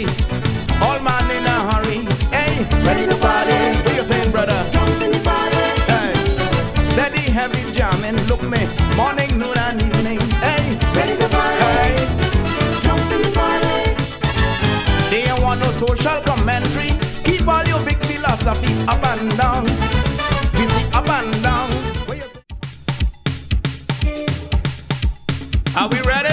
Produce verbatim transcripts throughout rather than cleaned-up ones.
party. All man in a hurry. Hey, ready to party. What you saying, brother? Jump in the party. Hey, steady, heavy jamming. Look me, morning, noon, and evening. Hey, Ready to party. hey. Jump in the party. They ain't want no social commentary. Keep all your big philosophy up and down. Busy up and down. What you say? Are we ready?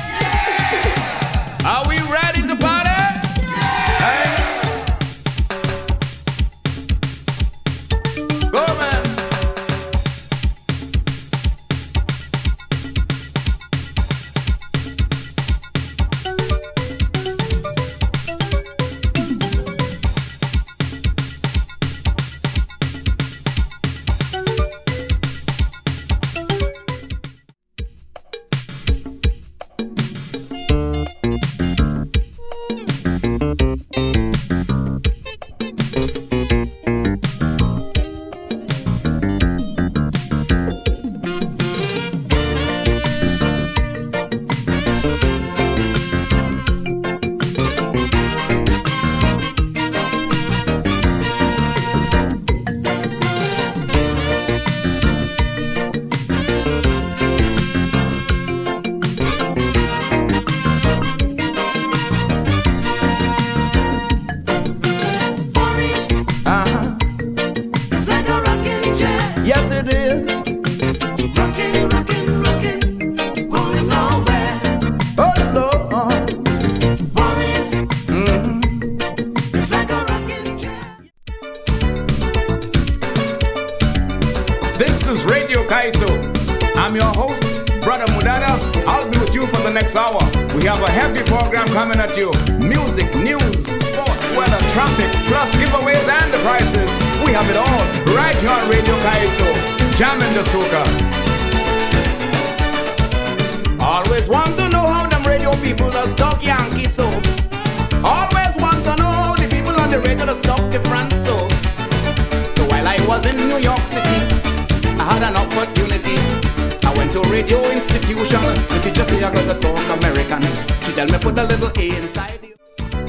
Yeah! Are we ready to party? Yeah! Hey. Go, man. Yes, it is. Rockin', rockin', rockin', going nowhere. Oh, Lord. Boris, Mm-hmm. it's like a rocking chair. This is Radio Kaiso. I'm your host, Brother Mudada. I'll be with you for the next hour. We have a heavy program coming at you. Music, news, sports, weather, traffic, plus giveaways and the prices. We have it all right here on Radio Kaiso. Jamming the soca. Always want to know how them radio people does talk Yankee so. Always want to know how the people on the radio does talk different so. So while I was in New York City, I had an opportunity. I went to a radio institution. The teacher say I got to talk American. She tell me put a little A inside you.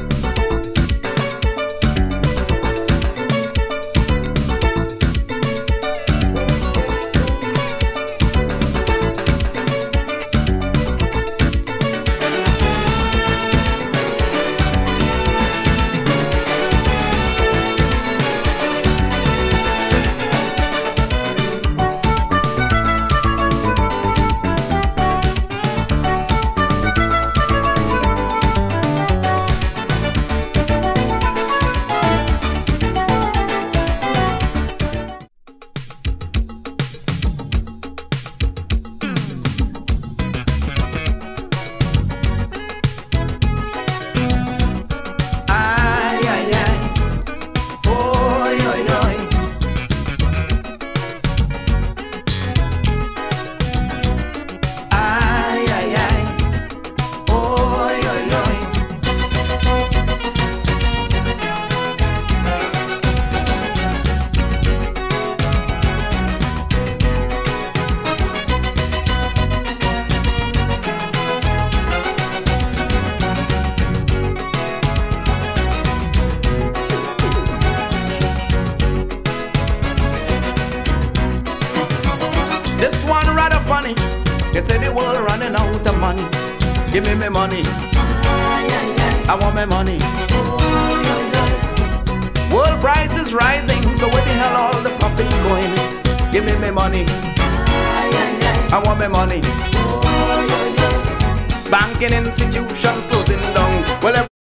This one rather funny. They say the world running out of money. Give me my money. I want my money. World price is rising, so where the hell all the puffing going? Give me my money. I want my money. Banking institutions closing down. Well,